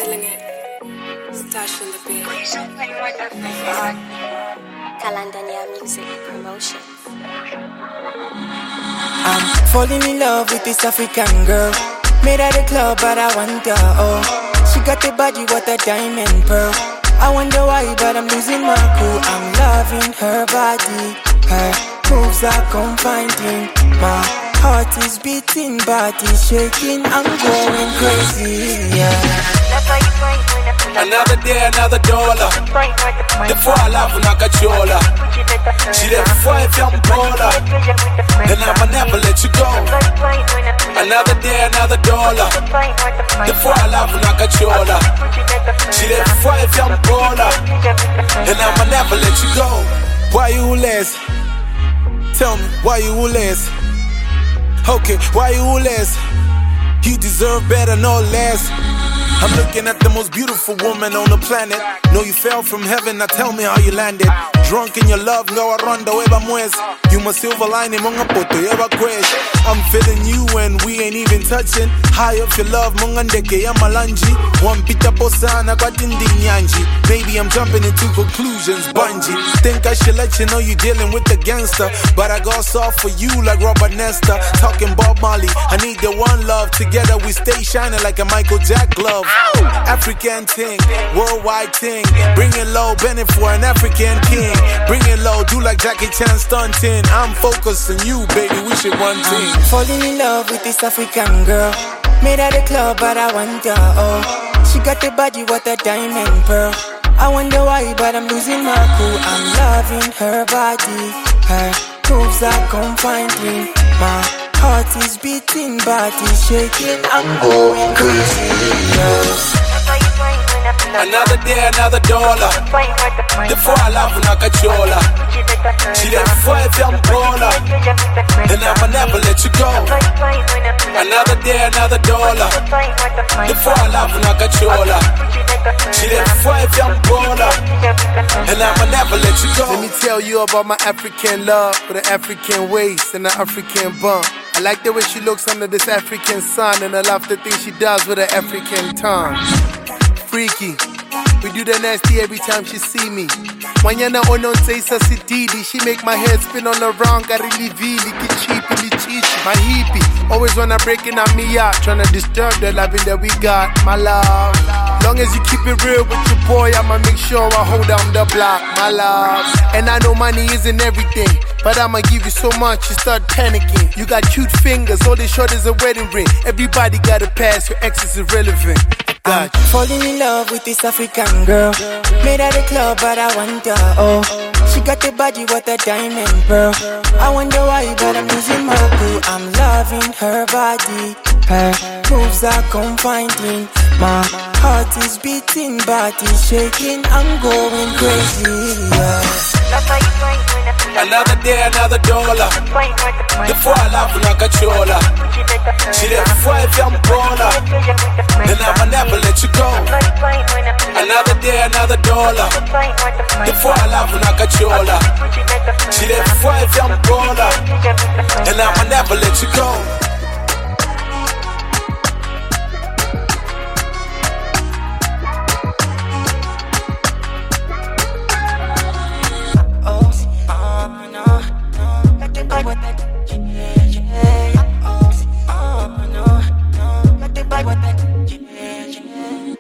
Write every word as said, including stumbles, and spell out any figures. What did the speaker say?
feeling it. Stash in the beat. Kalandania Music Promotion. I'm falling in love with this African girl. Made at the club, but I wonder, oh. She got the body, what a diamond pearl. I wonder why, but I'm losing my cool. I'm loving her body. Her moves are confining. My heart is beating, body shaking. I'm going crazy, yeah. Another day, another dollar. The fall off and I got yola. She there before if I'm baller. Then I'ma never let you go. Another day, another dollar. The fall off and I got yola. She there before if I'm baller. Then I'ma never let you go. Why you less? Tell me, why you less? Okay, why you less? You deserve better, no less. I'm looking at the most beautiful woman on the planet. Know you fell from heaven, now tell me how you landed. Drunk in your love, ngawa ronda weba mwes. You my silver lining, monga poto yeba quest. I'm feeling you and we ain't even touching. High up your love, monga ndeke ya malanji. One pita posana kwa tindi nyanji. Baby, I'm jumping into conclusions, bungee. Think I should let you know you dealing with the gangster, but I got soft for you like Robert Nesta. Talking Bob Marley, I need the one love. Together we stay shining like a Michael Jack glove. African ting, worldwide ting. Bring it low, bend it for an African king. Bring it low, do like Jackie Chan stunting. I'm focused on you, baby, we should one team. I'm falling in love with this African girl. Made at the club, but I wonder, oh. She got the body, what a diamond pearl. I wonder why, but I'm losing my cool. I'm loving her body. Her moves are confining. My heart is beating, body shaking. I'm going crazy, yeah. Another day, another dollar. The fall off and I got yola. She there before if I'm baller. Then I'ma never let you go. Another day, another dollar. The fall off and I got yola. She there before if I'm baller. Then I'ma never let you go. Let me tell you about my African love with an African waist and an African bump. I like the way she looks under this African sun, and I love the things she does with her African tongue. Freaky, we do the nasty every time she see me. Wanyana ono taisa sididi, she make my head spin on the wrong. I really really get cheap, really cheap. My hippie, always wanna breaking on me out, tryna disturb the loving that we got. My love, long as you keep it real with your boy, I'ma make sure I hold down the block. My love, and I know money isn't everything, but I'ma give you so much you start panicking. You got cute fingers, all they short is a wedding ring. Everybody got a pass, your ex is irrelevant. I'm falling in love with this African girl. Made at the club, but I wonder, oh. She got the body, what a diamond pearl. I wonder why, but I'm losing my cool. I'm loving her body. Her moves are confining. My heart is beating, body shaking. I'm going crazy, yeah. Another day, another dollar. The fall off and I got yola. She there before if I'm baller. Then I'ma never let you go. Another day, another dollar. The fall off and I got yola. She there before if I'm baller. Then I'ma never let you go. What that